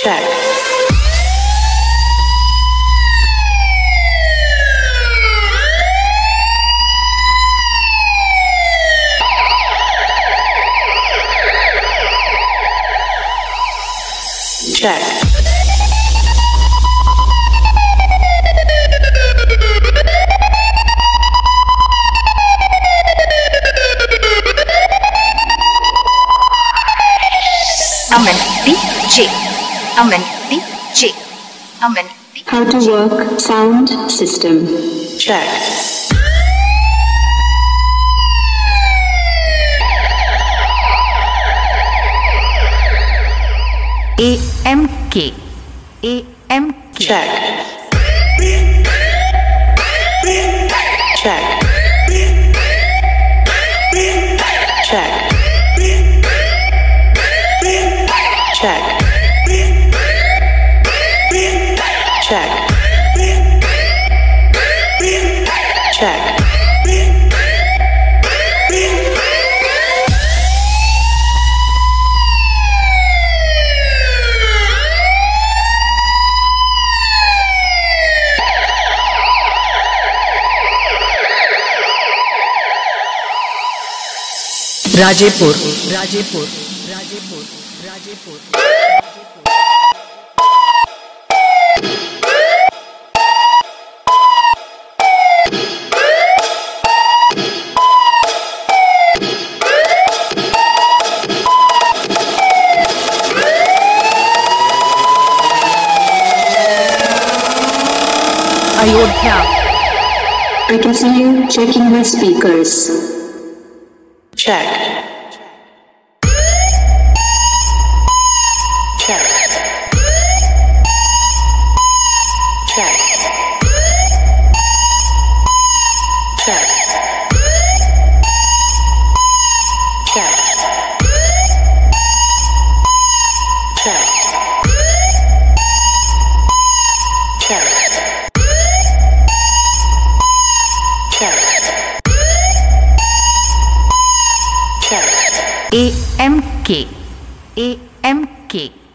Check. Check. Aman DJ. Aman DJ. Aman DJ. How to work sound system. Check. AMK. AMK. Check. Check. Check. Check. Check. Check. Rajepur Rajepur Rajepur Rajepur Ayodhya. I can see you checking the speakers. Check. Check. Check. Check. Check. Check. Check. Check. Check. AMK. AMK.